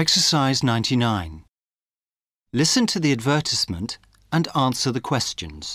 Exercise 99. Listen to the advertisement and answer the questions.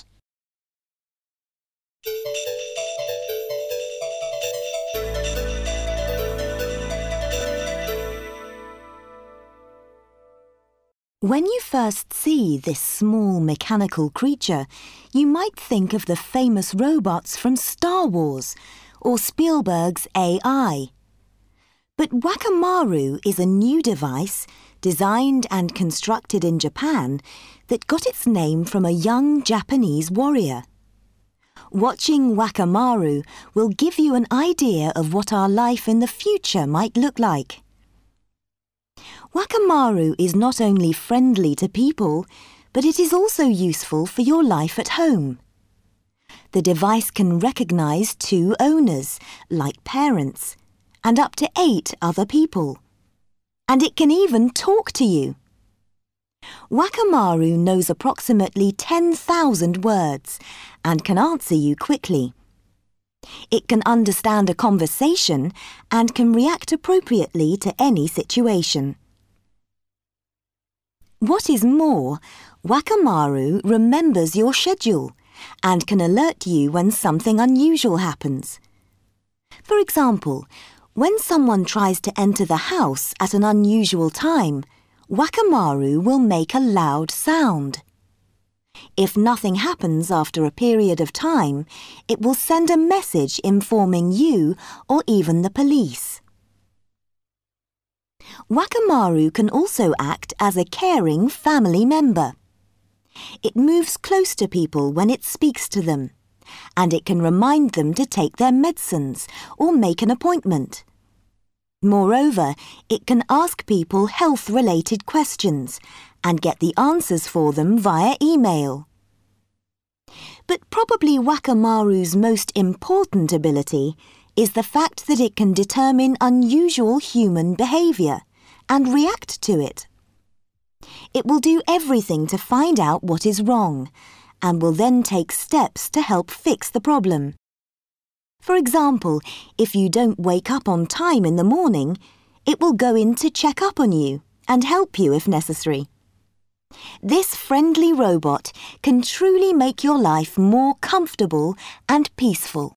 When you first see this small mechanical creature, you might think of the famous robots from Star Wars or Spielberg's AI. But Wakamaru is a new device designed and constructed in Japan that got its name from a young Japanese warrior. Watching Wakamaru will give you an idea of what our life in the future might look like. Wakamaru is not only friendly to people, but it is also useful for your life at home. The device can recognize 2 owners, like parents, and up to 8 other people. And it can even talk to you. Wakamaru knows approximately 10,000 words and can answer you quickly. It can understand a conversation and can react appropriately to any situation. What is more, Wakamaru remembers your schedule and can alert you when something unusual happens. For example, when someone tries to enter the house at an unusual time, Wakamaru will make a loud sound. If nothing happens after a period of time, it will send a message informing you or even the police. Wakamaru can also act as a caring family member. It moves close to people when it speaks to them, and it can remind them to take their medicines or make an appointment. Moreover, it can ask people health-related questions and get the answers for them via email. But probably Wakamaru's most important ability is the fact that it can determine unusual human behavior and react to it. It will do everything to find out what is wrong and will then take steps to help fix the problem. For example, if you don't wake up on time in the morning, it will go in to check up on you and help you if necessary. This friendly robot can truly make your life more comfortable and peaceful.